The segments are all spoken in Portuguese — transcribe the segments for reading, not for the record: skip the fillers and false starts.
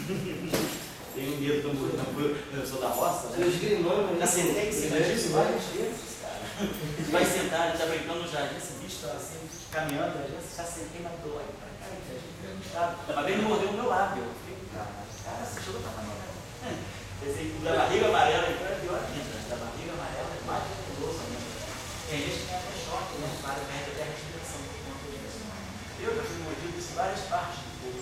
Tenho medo quando eu sou da roça, né? Eu já sentei em cima disso várias vezes, cara. Você vai sentar, ele está brincando no jardim, esse bicho está assim, caminhando, às vezes já sentei na dor. Mas bem, ele mordeu o meu lábio. Eu fiquei, cara, você chegou pra caminhar. Esse da barriga amarela, então é pior ainda. Da barriga amarela é mais perigoso ainda. Tem gente que tem até choque, né? Para perde até a respiração por conta disso. Eu já fui mordido em várias partes do corpo.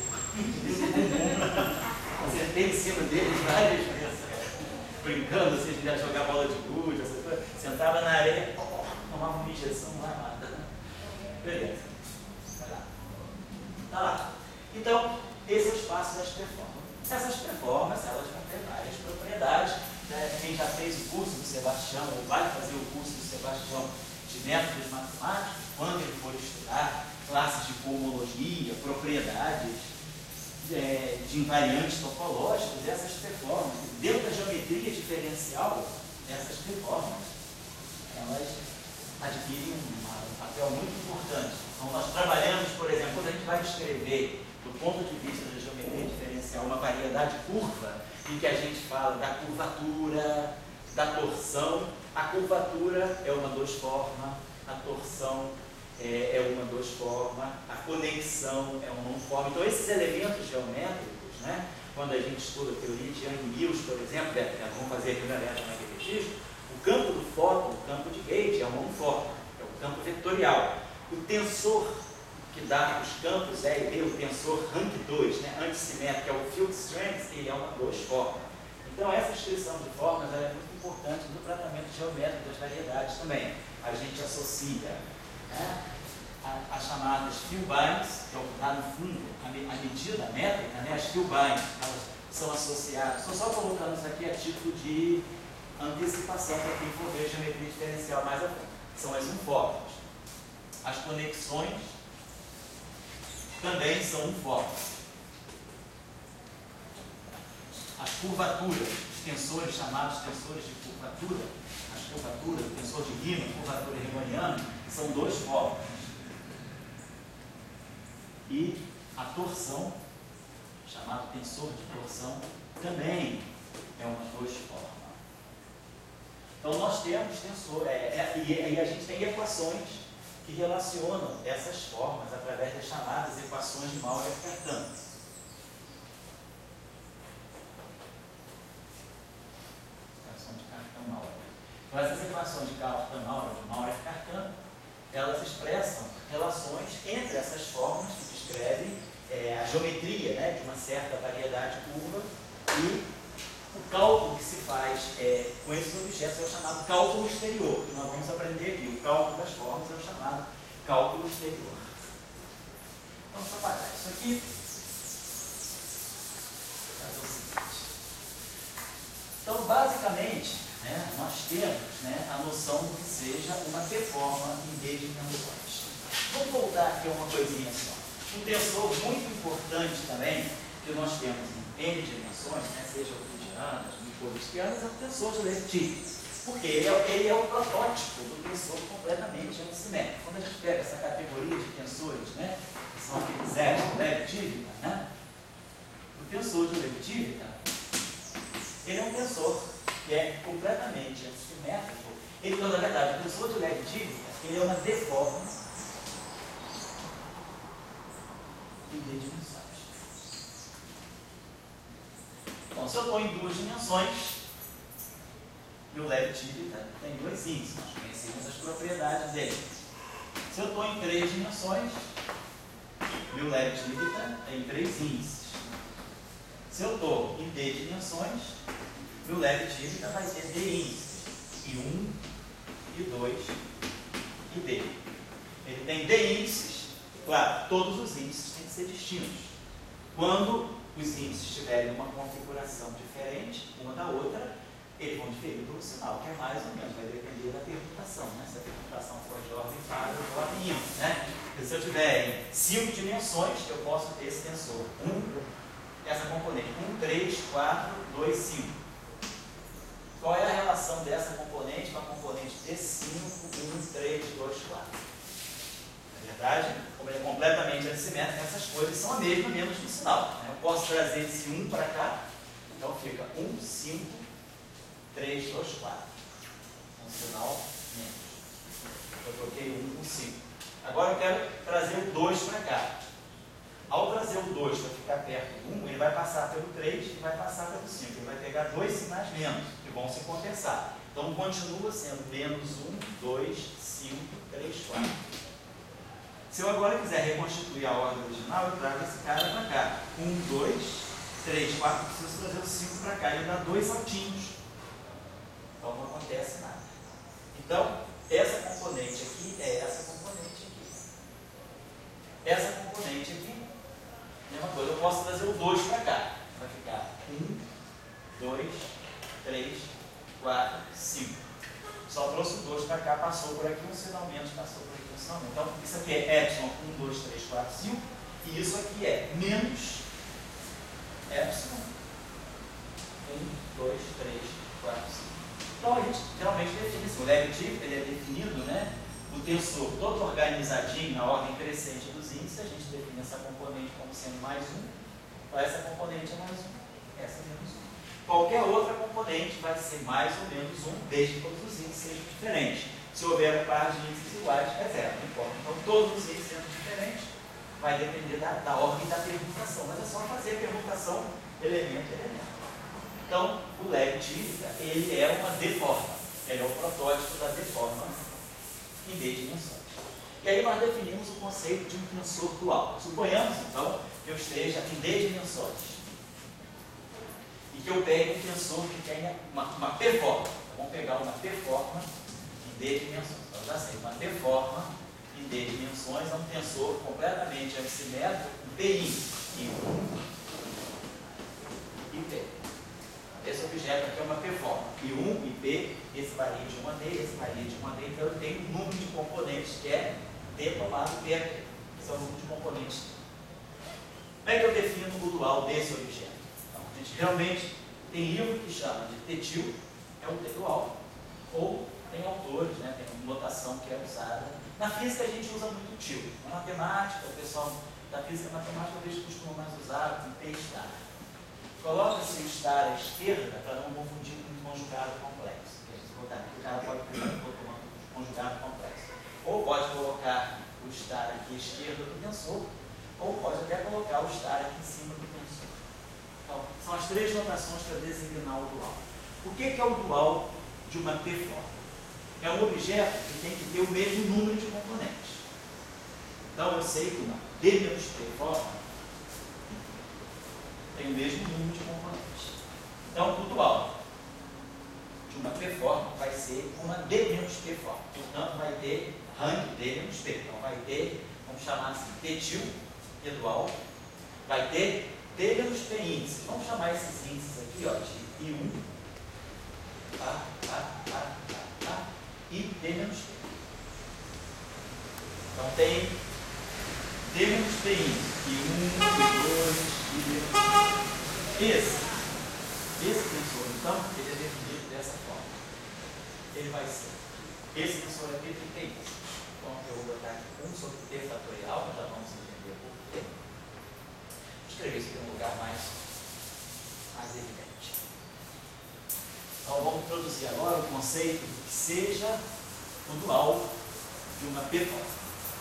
Sentei em cima deles várias vezes, brincando, assim, de jogar bola de gude, essas coisas. Sentava na areia, tomava uma injeção lá, nada. Beleza. Vai lá. Tá lá. Então, esse é o espaço das performances. Essas performances, elas vão ter várias propriedades. Né? Quem já fez o curso do Sebastião, ou vai fazer o curso do Sebastião de métodos matemáticos, quando ele for estudar classes de cohomologia, propriedades de invariantes topológicos, essas performances, dentro da geometria diferencial, essas performances, elas adquirem um papel muito importante. Então, nós trabalhamos, por exemplo, quando a gente vai descrever, do ponto de vista da geometria diferencial, uma variedade curva, em que a gente fala da curvatura, da torção. A curvatura é uma dos-forma, a torção é uma dos-forma, a conexão é uma um-forma. Então, esses elementos geométricos, né, quando a gente estuda a teoria de Young-Mills, por exemplo, vamos fazer aqui na reta magnetismo, o campo do fóton, o campo de Gauge, é uma um-forma, é o campo vetorial. O tensor que dá os campos E e B, o tensor rank 2, né, antisimétrico, que é o field strength, ele é uma dos-forma. Então, essa descrição de formas é muito importante no tratamento geométrico das variedades também. A gente associa, né, as chamadas Filbines, que é o que está no fundo, a medida métrica, né, as Filbines, elas são associadas. Estou só colocando isso aqui a título de antecipação para quem for ver geometria diferencial mais a fundo. São as um-formas. As conexões também são um-formas. As curvaturas, os tensores chamados tensores de curvatura, as curvaturas, o tensor de Riemann, curvatura riemanniana, são dos-formas. E a torção, chamado tensor de torção, também é uma dos-forma. Então nós temos tensor, e a gente tem equações que relacionam essas formas através das chamadas equações de Maurer-Cartan. Então, essas equações de Maurer-Cartan, elas expressam relações entre essas formas que descrevem a geometria, né, de uma certa variedade curva, e o cálculo que se faz com esses objetos é o chamado cálculo exterior, que nós vamos aprender aqui. O cálculo das formas é o chamado cálculo exterior. Vamos trabalhar isso aqui. Fazer o seguinte. Então, basicamente, né, nós temos, né, a noção do que seja uma performance em D dimensões. Vamos voltar aqui a uma coisinha só. Um tensor muito importante também, que nós temos em N dimensões, né, seja euclidianas, micovistianas, é o tensor de Leibniz. Porque ele é o protótipo do tensor completamente antissimétrico. Quando a gente pega essa categoria de tensores, né, que são aqueles Leibniz, né, o tensor de Leibniz, ele é um tensor que é completamente antissimétrico. Ele, na verdade, o tensor de Leibniz, ele é uma deforma em D dimensões. Então, se eu estou em duas dimensões, meu Leibniz tem dois índices, nós conhecemos as propriedades dele. Se eu estou em três dimensões, meu Leibniz tem três índices. Se eu estou em D dimensões, meu Leibniz vai ter D índices, I1, I2 e D. Ele tem D índices, claro, todos os índices têm que ser distintos. Quando os índices tiverem uma configuração diferente uma da outra, eles vão diferir pelo sinal, que é mais ou menos, vai depender da permutação, né? Se a permutação for de ordem par ou de ordem ímpar, né? Se eu tiver em 5 dimensões, eu posso ter esse tensor. Essa componente 1, 3, 4, 2, 5. Qual é a relação dessa componente com a componente D5, 1, 3, 2, 4? Na verdade, como ele é completamente assimétrico, essas coisas são a mesma, menos no sinal. Né? Eu posso trazer esse 1 para cá, então fica 1, 5, 3, 2, 4. Um sinal menos. Eu troquei 1 com 5. Agora eu quero trazer o 2 para cá. Ao trazer o 2 para ficar perto do 1, ele vai passar pelo 3 e vai passar pelo 5. Ele vai pegar dois sinais menos, que vão se compensar. Então continua sendo menos 1, 2, 5, 3, 4. Se eu agora quiser reconstituir a ordem original, eu trago esse cara para cá. 1, 2, 3, 4. Preciso trazer o 5 para cá. Ele dá dois saltinhos. Então não acontece nada. Então, essa componente aqui é essa componente aqui. Essa componente aqui, mesma coisa. Eu posso trazer o 2 para cá. Vai ficar 1, 2, 3, 4, 5. Só trouxe o 2 para cá, passou por aqui um sinal menos, passou por aqui um sinal menos. Então, isso aqui é epsilon 1, 2, 3, 4, 5. E isso aqui é menos epsilon 1, 2, 3, 4, 5. Então, a gente geralmente define isso. O Leibniz, ele é definido, né? O tensor todo organizadinho na ordem crescente dos índices, a gente define essa componente como sendo mais 1. Então, essa componente é mais 1, essa é menos 1. Qualquer outra componente vai ser mais ou menos 1, desde que todos os índices sejam diferentes. Se houver um par de índices iguais, é zero, não importa. Então, todos os índices sendo diferentes, vai depender da ordem da permutação. Mas é só fazer a permutação elemento a elemento. Então, o Leibniz, ele é uma deforma. Ele é o protótipo da deforma em D dimensões. E aí nós definimos o conceito de um tensor dual. Suponhamos, então, que eu esteja em D dimensões. E que eu pegue um tensor que tenha uma P-forma. Vamos pegar uma P-forma em D dimensões. Então, já sei, uma P-forma em D dimensões é um tensor completamente assimétrico em P em 1 e P. Esse objeto aqui é uma P-forma. I1 e P, esse varia de 1 a D, esse varia de 1 a D. Então, eu tenho um número de componentes que é D tomado P aqui. Esse é o número de componentes. Como é que eu defino o dual desse objeto? Então, a gente realmente tem livro que chama de T-til, é o T-dual. Ou tem autores, né, tem uma notação que é usada. Na física a gente usa muito til. Na matemática, o pessoal da física e matemática eles costumam mais usar com P-star. Coloca-se o estar à esquerda para não confundir com um conjugado complexo. O cara pode pensar em um conjugado complexo. Ou pode colocar o estar aqui à esquerda do tensor, ou pode até colocar o estar aqui em cima do tensor. Então, são as três notações para designar o dual. O que é o dual de uma P-forma? É um objeto que tem que ter o mesmo número de componentes. Então, eu sei que uma D menos P-forma tem o mesmo número de componentes. Então, o dual de uma P-forma vai ser uma D menos P-forma. Portanto, vai ter rank D menos P. Então, vai ter, vamos chamar assim, T-til, T dual, vai ter D menos P índices. Vamos chamar esses índices aqui, ó, de I1, e D menos P. Então, tem D menos P índice, I1, I2, I menos P. Esse tensor, então, ele é definido dessa forma. Ele vai ser, esse tensor aqui tem isso. Então, eu vou botar aqui 1 sobre T fatorial, já vamos entender por quê. Vou escrever isso aqui em um lugar mais evidente. Então, vamos introduzir agora o conceito de que seja o dual de uma P-forma.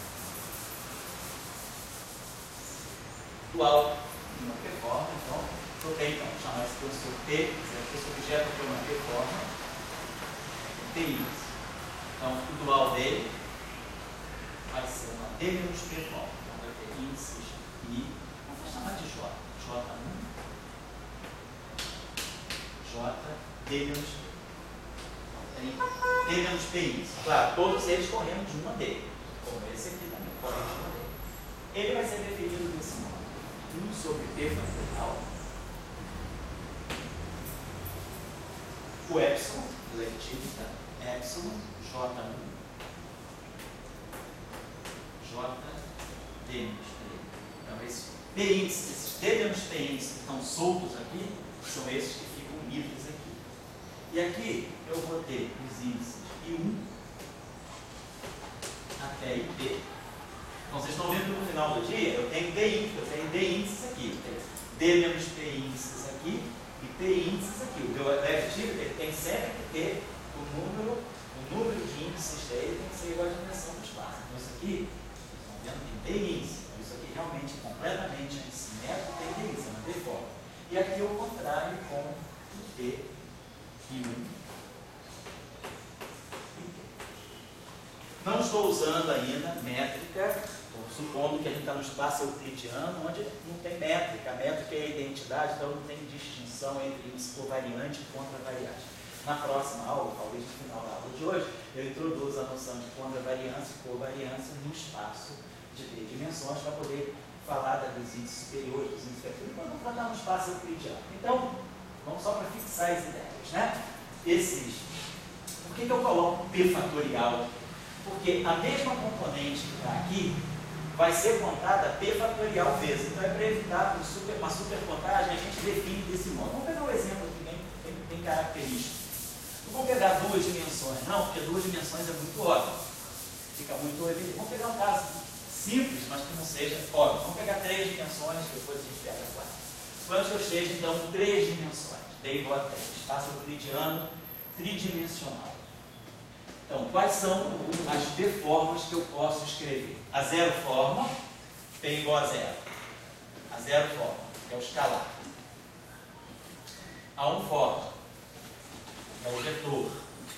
Dual de uma P-forma, então, eu tenho então, chamar esse tensor P, esse objeto aqui é uma P-forma, T. Então, o dual dele vai ser uma D menos P-forma. Então, vai ter índices I, vamos chamar de J. J1, J, D menos P. Então, tem D menos P índice. Claro, todos eles correndo de 1 a D, como esse aqui também, correndo de 1 a D. Ele vai ser definido desse modo. 1 sobre P fatorial. O epsilon, letífica, epsilon, J1, J, D menos P. Então, esses P índices, esses D menos P índices que estão soltos aqui, são esses que ficam livres aqui. E aqui eu vou ter os índices I1 até IP. Então vocês estão vendo que no final do dia eu tenho D índices aqui, D menos P índices aqui e P índices aqui. O meu aditivo ele tem sempre que ter o número de índices dele tem que ser igual à dimensão do espaço. Então isso aqui, vocês estão vendo que tem D índices. Então isso aqui realmente é completamente assimétrico, tem D índices, não tem forma. E aqui o contrário com o T e o Não estou usando ainda métrica, supondo que a gente está no espaço euclidiano, onde não tem métrica. A métrica é a identidade, então não tem distinção entre índice covariante e contravariante. Na próxima aula, talvez no final da aula de hoje, eu introduzo a noção de contravariância e covariância no espaço de 3 dimensões para poder falar dos índices superiores, dos índices inferiores, quando for dar no espaço euclidiano. Então, vamos só para fixar as ideias, né? Por que eu coloco P fatorial? Porque a mesma componente que está aqui vai ser contada P fatorial vezes. Então, é para evitar uma supercontagem, a gente define desse modo. Vamos pegar um exemplo aqui bem característico. Não vamos pegar 2 dimensões, não, porque 2 dimensões é muito óbvio. Fica muito evidente. Vamos pegar um caso simples, mas que não seja óbvio. Vamos pegar 3 dimensões, depois a gente pega 4. Suponhamos que eu esteja, então, 3 dimensões. D igual a 3. Espaço euclidiano tridimensional. Então, quais são as D-formas que eu posso escrever? A zero forma, P igual a zero. A zero forma, que é o escalar. A 1 forma, é o vetor.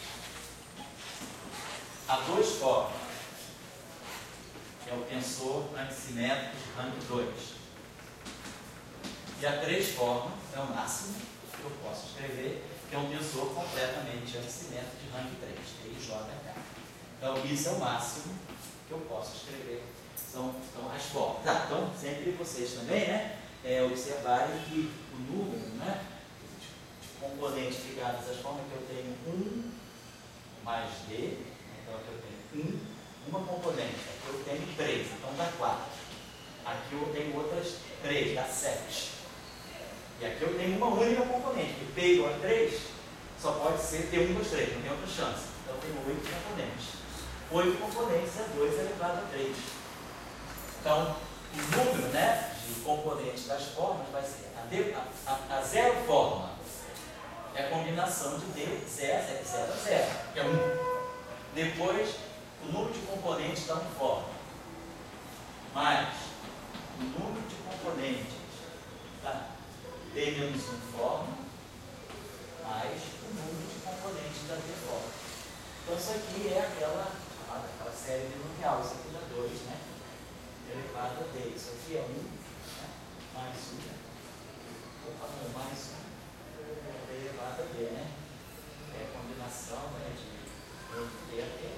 A 2 forma, que é o tensor antissimétrico de rank 2. E a 3 forma, é o máximo que eu posso escrever, que é um tensor completamente antissimétrico de rank 3, T e J, K. Então, isso é o máximo que eu posso escrever. São as formas. Tá, então, sempre vocês também, né, observarem que o número, né, de componentes ligados às formas que eu tenho 1 mais D, então aqui eu tenho uma componente, aqui eu tenho 3, então dá 4. Aqui eu tenho outras 3, dá 7. E aqui eu tenho uma única componente, que P igual a 3 só pode ser T1 2, 3, não tem outra chance. Então eu tenho 8 componentes. 8 componentes é 2 elevado a 3. Então, o número, né, de componentes das formas vai ser a zero forma. É a combinação de D, 0, 0, 0, que é 1. Depois, o número de componentes da forma. Mais o número de componentes da D menos 1 forma, mais o número de componentes da D forma. Então, isso aqui é aquela série binomial. Isso aqui dá 2, né? Elevado a D. Isso aqui é 1, né? Mais 1. Opa, não, mais 1. D elevado a D, né? É a combinação, né, de D a T.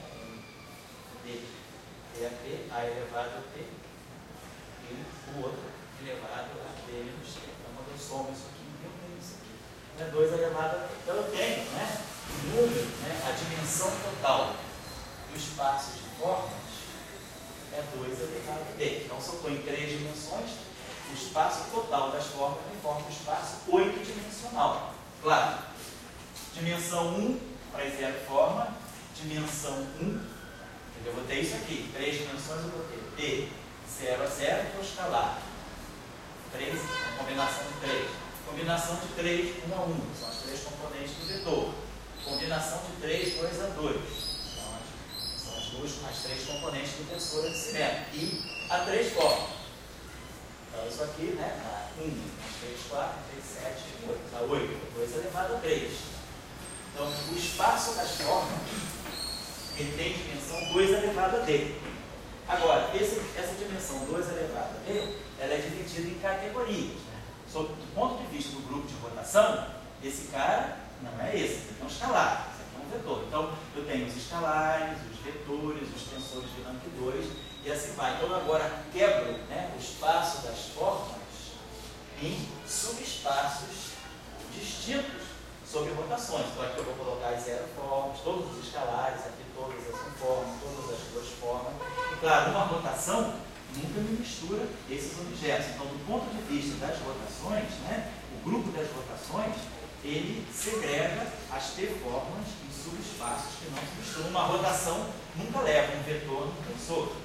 D a T, A elevado a T. E o outro elevado a D menos T. Quando eu somo isso aqui, eu tenho isso aqui. É 2 elevado a T. Então eu tenho, né, o número, né, a dimensão total do espaço de formas é 2 elevado a T. Então se eu estou em 3 dimensões, o espaço total das formas informa o espaço 8-dimensional. Claro, dimensão 1 para 0 forma, dimensão 1, eu vou ter isso aqui, 3 dimensões eu vou ter D 0 a 0, que é o escalar. 3, uma combinação de 3. Combinação de 3, 1 a 1, são as 3 componentes do vetor. Combinação de 3, 2 a 2. São as 3 componentes do tensor antissimétrico. E a 3 formas. Então, isso aqui, né? Dá 1, 3, 4, 3, 7, 8. Dá 8. 2 elevado a 3. Então, o espaço das formas, ele tem dimensão 2 elevado a D. Agora, essa dimensão 2 elevado a D, ela é dividida em categorias. Né? Do ponto de vista do grupo de rotação, esse cara não é esse aqui é um escalar, esse aqui é um vetor. Então, eu tenho os escalares, os vetores, os tensores de rank 2 e assim vai. Então, agora quebro, né, o espaço das formas em subespaços distintos sobre rotações. Então, aqui eu vou colocar as zero formas, todos os escalares, aqui todas as formas, todas as 2 formas. E, claro, uma rotação nunca me mistura esses objetos. Então, do ponto de vista das rotações, né, o grupo das rotações, ele segrega as T-formas em subespaços que não se misturam. Uma rotação nunca leva um vetor no tensor.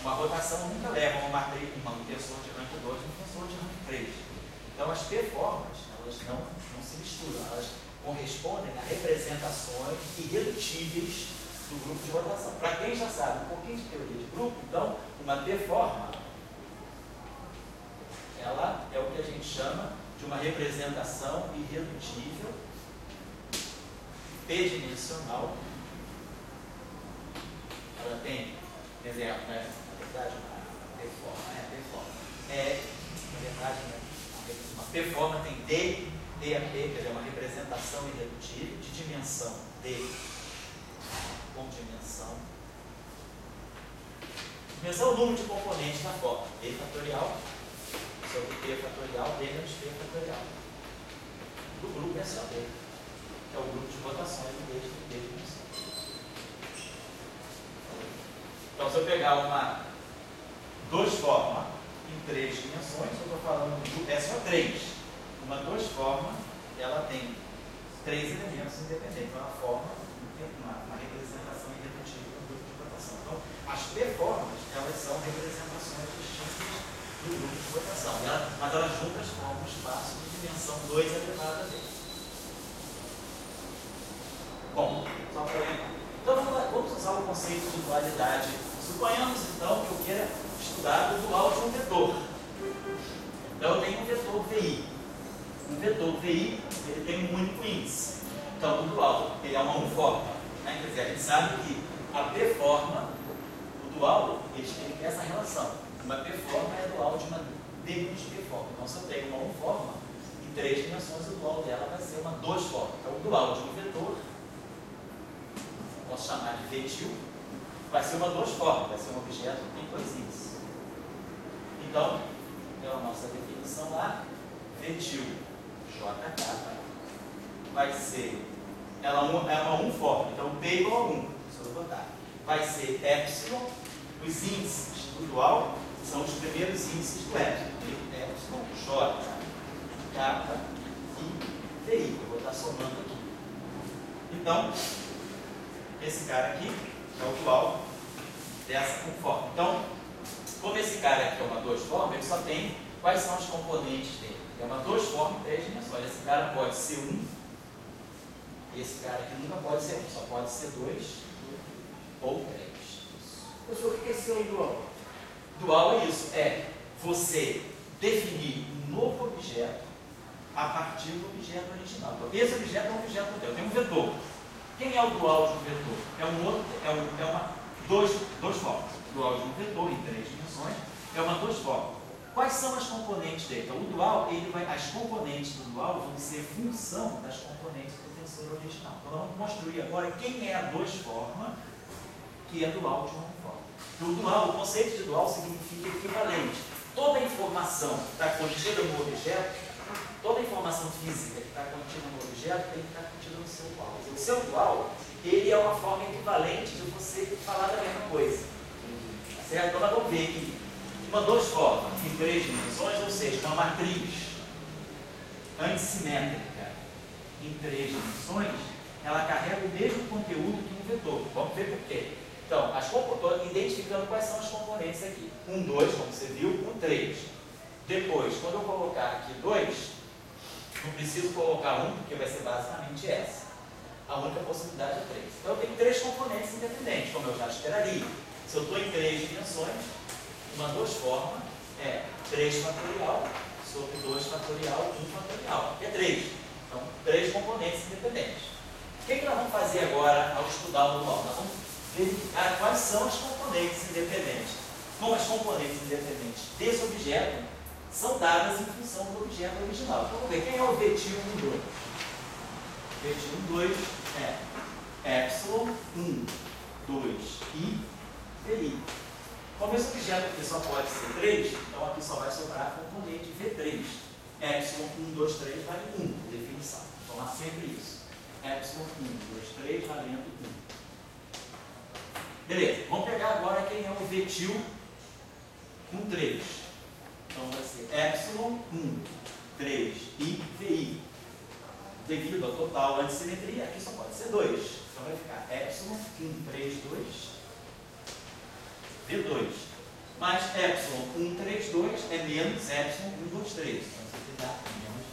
Uma rotação nunca leva a uma manutenção de rank 2 e manutenção de rank 3. Então, as P-formas, elas não se misturam, elas correspondem a representações irredutíveis do grupo de rotação. Para quem já sabe um pouquinho de teoria de grupo, então, uma P-forma, ela é o que a gente chama de uma representação irredutível, p-dimensional. Ela tem, por exemplo, né, na verdade, uma P-forma, na verdade, né, uma P-forma tem D, D a P, quer dizer, uma representação irredutível de dimensão D com dimensão. Dimensão é o número de componentes da forma. D fatorial sobre P fatorial, D menos P fatorial. Do grupo é só D, que é o grupo de rotações do D de dimensão. Então, se eu pegar duas formas em 3 dimensões, eu estou falando é só 3. Uma duas formas, ela tem 3 elementos independentes. Então, a forma tem uma representação irredutível do grupo de rotação. Então, as P-formas, elas são representações distintas do grupo de rotação. Mas elas juntas formam um espaço de dimensão 2 elevada a D. Bom, só para lembrar. Então, vamos usar o conceito de dualidade. Suponhamos, então, que eu queira estudar o dual de um vetor. Então, eu tenho um vetor VI. Um vetor VI, ele tem um único índice. Então, o dual, ele é uma uniforme. Né? Quer dizer, a gente sabe que a P-forma, o dual, eles têm essa relação. Uma P-forma é dual de uma D menos P-forma. Então, se eu tenho uma uniforme, em 3 dimensões, o dual dela vai ser uma 2 forma. Então, o dual de um vetor, posso chamar de V-til, vai ser uma 2 forma, vai ser um objeto que tem 2 índices. Então, pela nossa definição lá, V-til JK vai ser, ela é uma uniforme, então P igual a 1, se eu botar, vai ser epsilon, os índices do dual são os primeiros índices do epsilon, J, K e VI, eu vou estar somando aqui. Então, esse cara aqui é o dual dessa uniforme. Então, como esse cara aqui é uma 2 forma, ele só tem quais são os componentes dele. É uma 2 forma em 3 dimensões. Esse cara pode ser 1, e esse cara aqui nunca pode ser 1, só pode ser 2 ou 3. Professor, o que é ser dual? Dual é isso, é você definir um novo objeto a partir do objeto original. Então, esse objeto é um objeto modelo, tem um vetor. Quem é o dual de um vetor? É uma 2 formas. O dual de um vetor em 3 dimensões é uma 2 formas. Quais são as componentes dele? Então, o dual, as componentes do dual vão ser função das componentes do tensor original. Então, vamos construir agora quem é a 2 forma que é dual de uma uniforme. Então, o dual, o conceito de dual significa equivalente. Toda a informação que está contida no objeto, toda a informação física que está contida no objeto tem que estar contida no seu dual. O seu dual, ele é uma forma equivalente de você falar da mesma coisa. Certo? Então, nós vamos ver que uma 2 formas em 3 dimensões, ou seja, uma matriz antissimétrica em 3 dimensões, ela carrega o mesmo conteúdo que um vetor. Vamos ver por quê. Então, estou identificando quais são os componentes aqui. 1, 2, como você viu, 1, 3. Depois, quando eu colocar aqui 2, não preciso colocar 1, porque vai ser basicamente essa. A única possibilidade é 3. Então, eu tenho 3 componentes independentes, como eu já esperaria. Se eu estou em 3 dimensões, uma 2 forma é 3 fatorial sobre 2 fatorial, 1 fatorial, que é 3. Então, 3 componentes independentes. O que nós vamos fazer agora ao estudar o dual? Nós vamos verificar quais são as componentes independentes. Como as componentes independentes desse objeto são dadas em função do objeto original. Então, vamos ver quem é o V-til 1, 2. V-til 1, 2 é epsilon 1, 2 e VI. Como esse objeto aqui só pode ser 3, então aqui só vai sobrar a componente V3. Epsilon 1, 2, 3 vale 1, por definição. Então, há sempre isso. Epsilon 1, 2, 3 valendo 1. Beleza, vamos pegar agora quem é o V-til com 3. Então, vai ser epsilon 1, 3 e VI. Devido à total antissimetria, aqui só pode ser 2. Então, vai ficar epsilon 1, 3, 2, V2. mais epsilon 1, 3, 2 é menos epsilon 1, 2, 3. Então você dá menos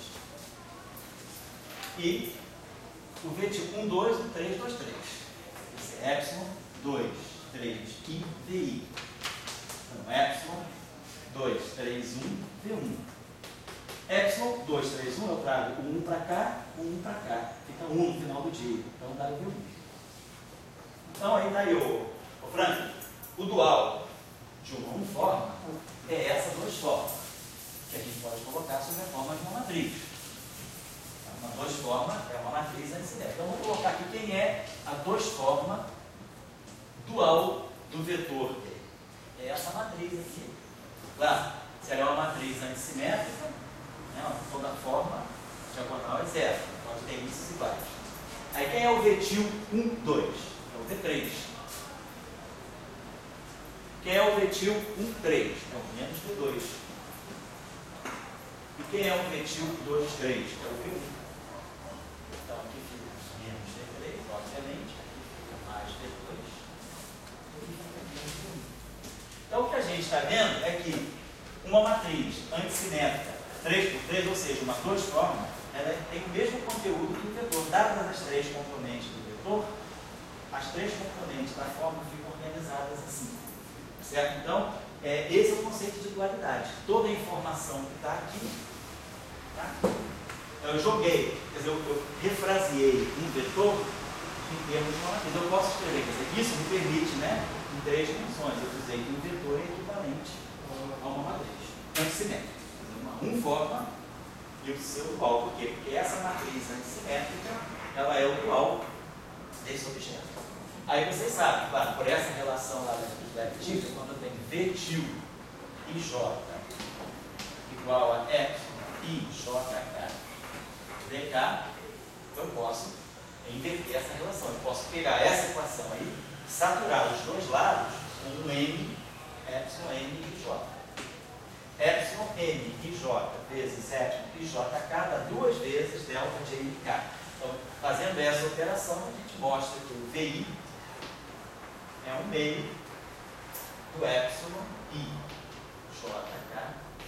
V2. E o V tipo 1, 2, 1, 3, 2, 3. Esse é epsilon 2, 3 e VI. Então, epsilon 2, 3, 1, V1. Epsilon 2, 3, 1, eu trago o 1 para cá, o 1 para cá. Fica 1 no final do dia. Então dá o V1. Então aí daí o Frank, o dual de uma uniforme é essa duas formas, que a gente pode colocar sob a forma de uma matriz. Uma duas forma é uma matriz anticinética. Então vamos colocar aqui quem é a duas forma dual do vetor dele. É essa matriz aqui. Claro, se ela é uma matriz antissimétrica, né, toda forma diagonal é zero, pode ter índices iguais. Aí quem é o vetil 1, 2? É o V3. Quem é o vetil 1, 3? É o menos V2. E quem é o vetil 2, 3? É o V1. Então aqui fica menos V3, obviamente. Aqui fica mais V2. Aqui fica menos V1. Então o que a gente está vendo é que uma matriz antissimétrica 3 por 3, ou seja, uma duas formas, ela tem o mesmo conteúdo que o vetor. Dadas as três componentes do vetor, as três componentes da forma ficam organizadas assim. Certo? Então, esse é o conceito de dualidade. Toda a informação que está aqui, tá? Eu joguei, quer dizer, eu refraseei um vetor em termos de uma matriz. Eu posso escrever, quer dizer, isso me permite, né, em três dimensões, eu dizer que um vetor é equivalente a uma matriz antissimétrica. Uma forma e o seu dual. Por quê? Porque essa matriz antissimétrica, ela é o dual desse objeto. Aí vocês sabem, claro, por essa relação lá da eclíptica, quando eu tenho vetil IJ igual a epsilon IJK dk, eu posso inverter essa relação. Eu posso pegar essa equação aí, saturar os dois lados com um M, epsilon M IJ. Epsilon M IJ vezes epsilon IJK dá duas vezes delta de MK. Então, fazendo essa operação, a gente mostra que o VI é um meio do epsilon IJK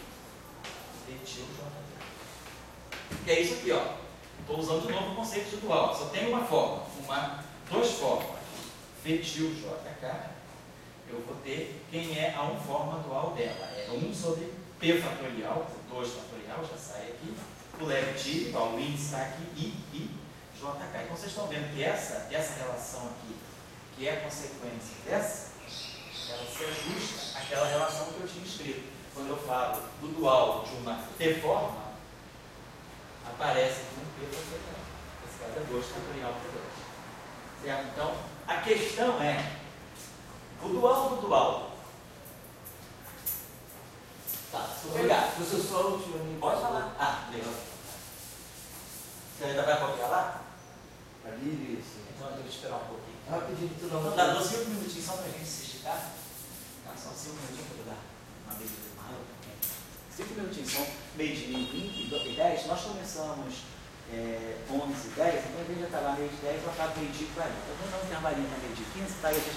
vetil JK. Que é isso aqui, ó. Estou usando de novo o conceito de dual. Só tem uma forma, duas formas. Vetil JK, eu vou ter quem é a forma dual dela. É 1 sobre P fatorial, 2 fatorial, já sai aqui. O leve igual o índice está aqui, I, JK. Então vocês estão vendo que essa relação aqui, que é a consequência dessa, ela se ajusta àquela relação que eu tinha escrito. Quando eu falo do dual de uma T-forma, aparece aqui um P fatorial. Nesse caso é 2 fatorial por 2. Certo? Então, a questão é o dual do dual. Tá, obrigado. Você só a última. Pode falar. Ah, legal. Você ainda vai copiar lá? Ali, isso. Então eu tenho que esperar um pouquinho. Rapidinho, tu não. Então dá 5 minutinhos só pra gente se esticar. Tá, só 5 minutinhos para eu dar uma bebida de água também. 5 minutinhos, são meio-dia e 10. Nós começamos 11h10, então a gente já está lá meio-dia 10, eu acabo meio-dia e 40. Então vamos dar um intervalinho para meio-dia 15, para aí a gente